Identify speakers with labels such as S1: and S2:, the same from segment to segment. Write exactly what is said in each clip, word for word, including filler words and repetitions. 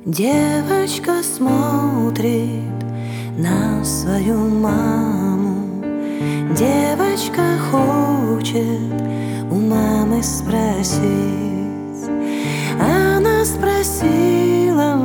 S1: Девочка смотрит на свою маму. Девочка хочет у мамы спросить. Она спросила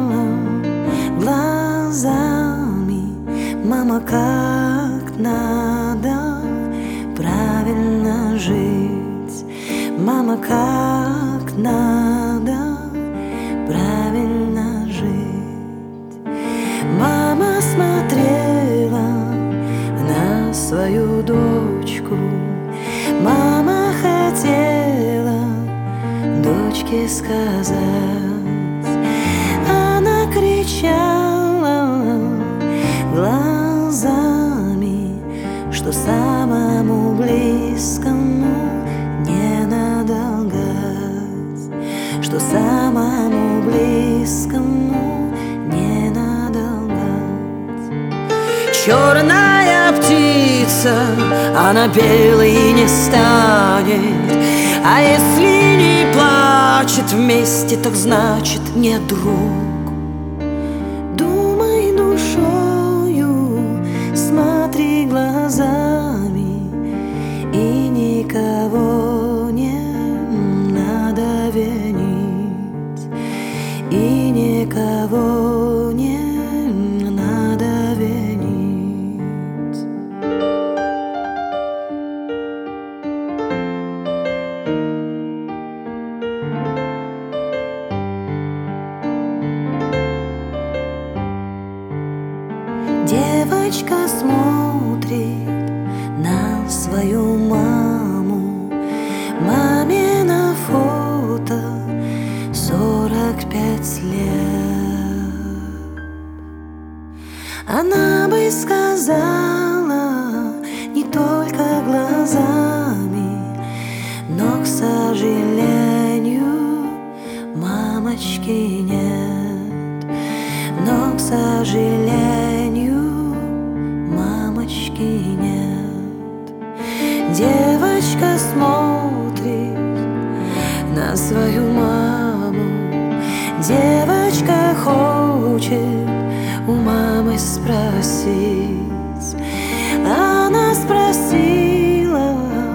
S1: глазами: мама, как надо правильно жить? Мама, как надо правильно жить? Мама смотрела на свою дочку. Мама хотела дочке сказать. Она кричала глазами, что самому близкому не надо лгать, что самому близкому не надо лгать. Черная птица, она белой не станет, а если не плачет вместе, так значит не друг. Думай душою, смотри глазами, и никого не надо винить, и никого не надо винить. Девочка смотрит на свою маму. Маме на фото сорок пять лет. Она бы сказала не только глазами, но, к сожалению, мамочки нет. Но, к сожалению, мамочки нет. Девочка смотрит на свою маму. Девочка хочет у мамы спросить. Она спросила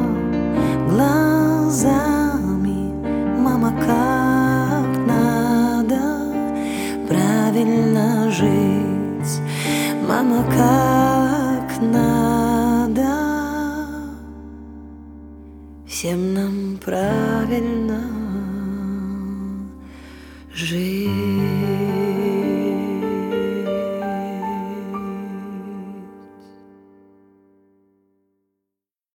S1: глазами: мама, как надо правильно жить? Мама, как надо всем нам правильно жить?